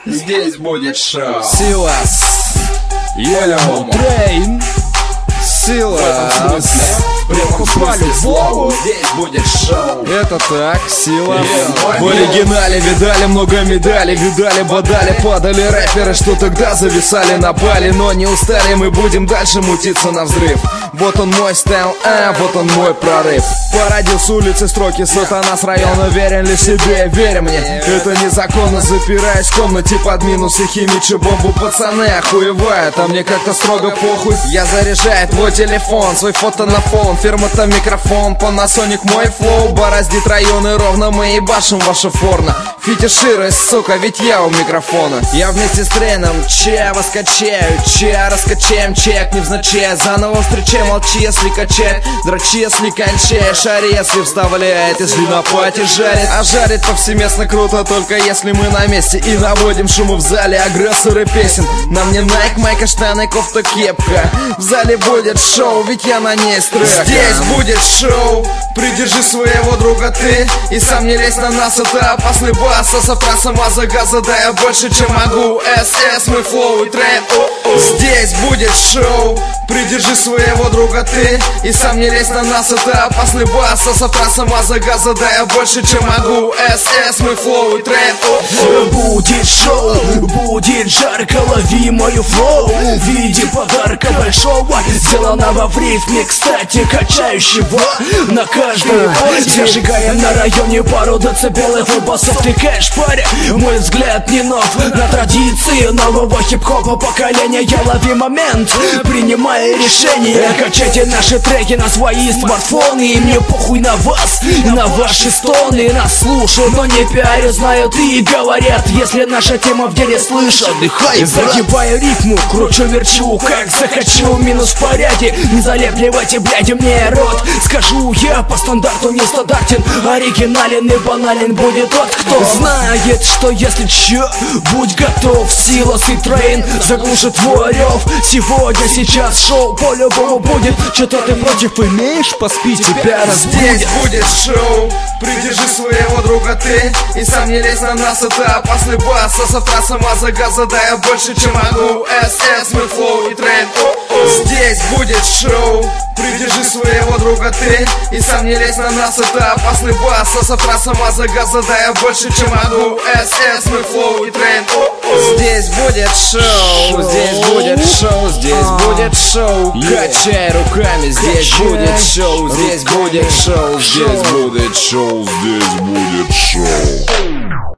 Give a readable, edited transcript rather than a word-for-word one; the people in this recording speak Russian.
здесь будет шоу. Силас, Трейн, Силас. Прямо по-любому здесь будет шоу. Это так, Сила. В оригинале видали много медалей, видали, бодали, падали рэперы, что тогда зависали, напали, но не устали, мы будем дальше мутиться на взрыв. Вот он мой стайл, вот он мой прорыв. Породил с улицы строки сатана с района, верен ли себе, верь мне. Это незаконно, запираюсь в комнате под минусы, химичу бомбу, пацаны охуевают, а мне как-то строго похуй. Я заряжаю твой телефон, свой фото на фон, фирма-то микрофон, Panasonic мой флоу, бороздит районы ровно, мы ебашим ваше форно. Фетишируй, сука, ведь я у микрофона. Я вместе с Трейном, вас качаю, раскачаем чек невзначай. Заново встречай, молчи, если качает, дрочи, если кончаешь, ари, если вставляет, если на пати жарит. А жарит повсеместно круто, только если мы на месте и наводим шуму в зале. Агрессоры песен, на мне Nike, майка, штаны, кофта, кепка. В зале будет шоу, ведь я на ней с трека. Здесь будет шоу, придержи своего друга ты, и сам не лезь на нас, это опасный бас. Сафра сама за газа, да я больше, чем могу. СС, мы флоу и Трейн. Здесь будет шоу, придержи своего друга ты, и сам не лезь на нас, это опасный бас. Сафра сама за газа, да я больше, чем могу. СС, мы флоу и Трейн. Будет шоу, будет жарко, лови мою флоу в виде подарка большого, сделанного в рифме, кстати, качающего на каждый бой. Зажигаем на районе пару децибелов и басов, ты кэш, паря. Мой взгляд не нов на традиции нового хип-хопа поколения. Я лови момент, принимая решение. Качайте наши треки на свои смартфоны, и мне похуй на вас, на ваши стоны. Нас слушают, но не пиарят, знают и говорят, если наша тема в деле слышат. Отдыхай, загибаю рифму, кручу-верчу, как захочу, минус в порядке. Не залепливайте, блядь, мне рот. Скажу я по стандарту нестандартен, оригинален и банален будет тот, кто знает, что если чё, будь готов. Силас и Трейн заглушит твой рев. Сегодня, сейчас шоу по-любому будет. Что-то ты против имеешь? Поспи, тебя разбудит. Здесь будет шоу, придержи своего друга ты, и сам не лезь на нас, это опасный бас. Сафра сама за газа, да я больше, чем могу. СС, мы флоу и Трейн. Здесь будет шоу, придержи своего друга ты, и сам не лезь на нас, это опасный бас. Сафра сама за газа, да я больше, чем могу. СС, мы флоу и Трейн. Здесь будет шоу, здесь будет шоу, здесь будет шоу. Качай руками, здесь будет шоу, здесь будет шоу, здесь будет шоу, здесь будет шоу.